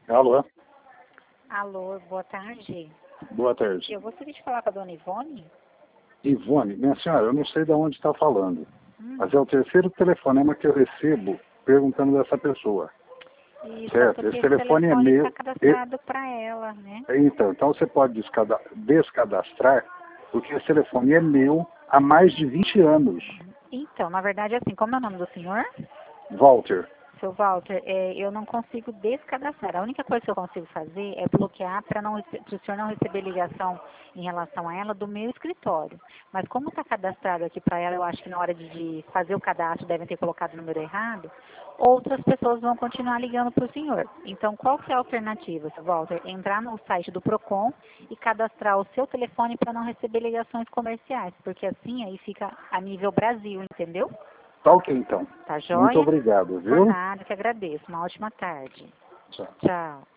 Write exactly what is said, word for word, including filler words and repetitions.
Alô? Alô, boa tarde. Boa tarde. Eu gostaria de falar com a dona Ivone. Ivone, minha senhora, eu não sei de onde está falando, Hum. mas é o terceiro telefonema que eu recebo perguntando dessa pessoa. Isso, Certo, porque esse esse telefone é telefone meu. está cadastrado para ela, né? Então, então você pode descada- descadastrar, porque esse telefone é meu há mais de vinte anos. Então, na verdade, assim, como é o nome do senhor? Walter, Seu Walter, é, eu não consigo descadastrar. A única coisa que eu consigo fazer é bloquear para não rece- pro senhor não receber ligação em relação a ela do meu escritório. Mas como está cadastrado aqui para ela, eu acho que na hora de, de fazer o cadastro devem ter colocado o número errado, outras pessoas vão continuar ligando para o senhor. Então, qual que é a alternativa, seu Walter? Entrar no site do Procon e cadastrar o seu telefone para não receber ligações comerciais, porque assim aí fica a nível Brasil, entendeu? tá ok então. Tá Muito joia? obrigado, Por viu? nada, que agradeço. Uma ótima tarde. Tchau. Tchau.